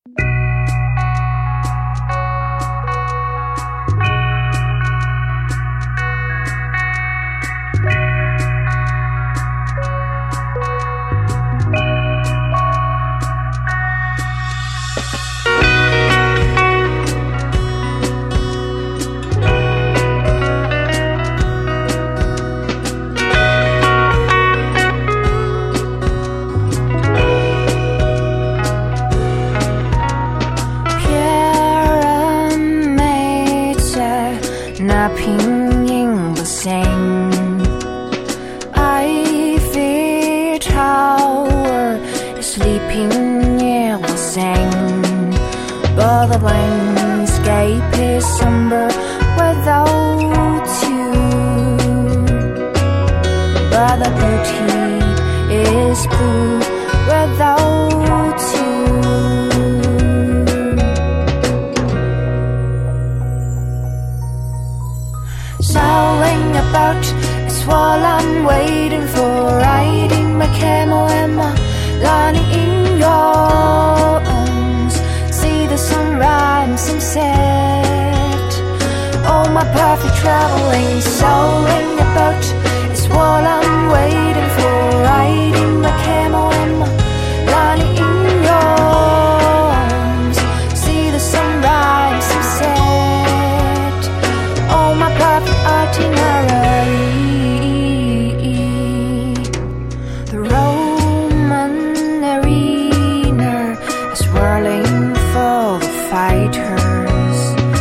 那平影不醒 Ivy Tower is sleeping near the same, but the landscape is somber without you, but the beauty is blue without you. Sailing about is what I'm waiting for, riding my camel and my lining in your arms. See the sunrise, sunset, oh my perfect traveling. Sailing about is what I'm waiting for, riding my camel and my lining in your arms. See the sunrise, sunset, oh my perfect itinerary. The Roman arena is whirling for the fighters.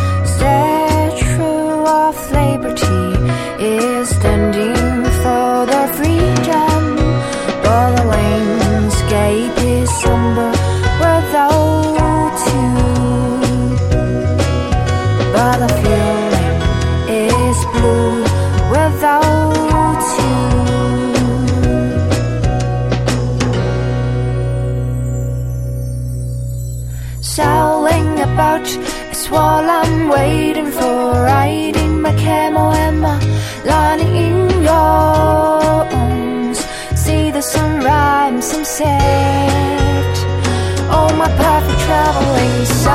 Statue of Liberty is standing for their freedom, but the landscape is somber without you, but the feeling is blue without you. Sailing about is what I'm waiting for, riding my camel and my lining in your arms. See the sunrise, sunset, oh my perfect traveling.